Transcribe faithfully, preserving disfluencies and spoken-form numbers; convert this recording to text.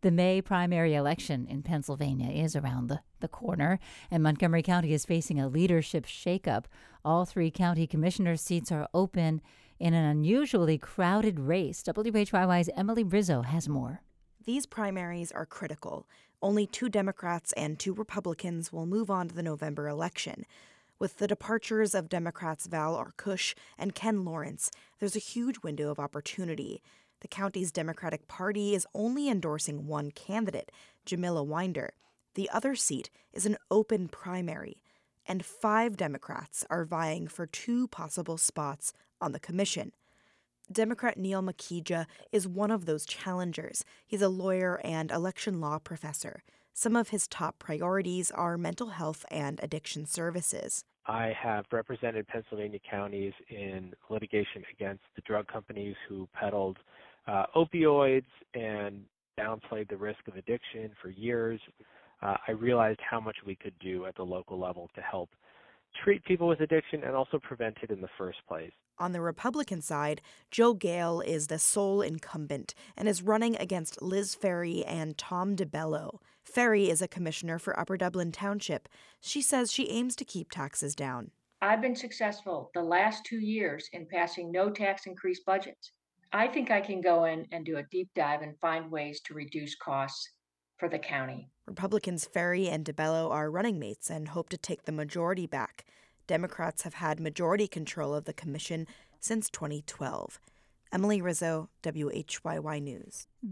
The May primary election in Pennsylvania is around the, the corner, and Montgomery County is facing a leadership shakeup. All three county commissioner seats are open in an unusually crowded race. W H Y Y's Emily Rizzo has more. These primaries are critical. Only two Democrats and two Republicans will move on to the November election. With the departures of Democrats Val Arkush and Ken Lawrence, there's a huge window of opportunity. The county's Democratic Party is only endorsing one candidate, Jamila Winder. The other seat is an open primary, and five Democrats are vying for two possible spots on the commission. Democrat Neil Makija is one of those challengers. He's a lawyer and election law professor. Some of his top priorities are mental health and addiction services. I have represented Pennsylvania counties in litigation against the drug companies who peddled uh, opioids and downplayed the risk of addiction for years. Uh, I realized how much we could do at the local level to help treat people with addiction and also prevent it in the first place. On the Republican side, Joe Gale is the sole incumbent and is running against Liz Ferry and Tom DeBello. Ferry is a commissioner for Upper Dublin Township. She says she aims to keep taxes down. I've been successful the last two years in passing no tax increase budgets. I think I can go in and do a deep dive and find ways to reduce costs for the county. Republicans Ferry and DeBello are running mates and hope to take the majority back. Democrats have had majority control of the commission since twenty twelve. Emily Rizzo, W H Y Y News.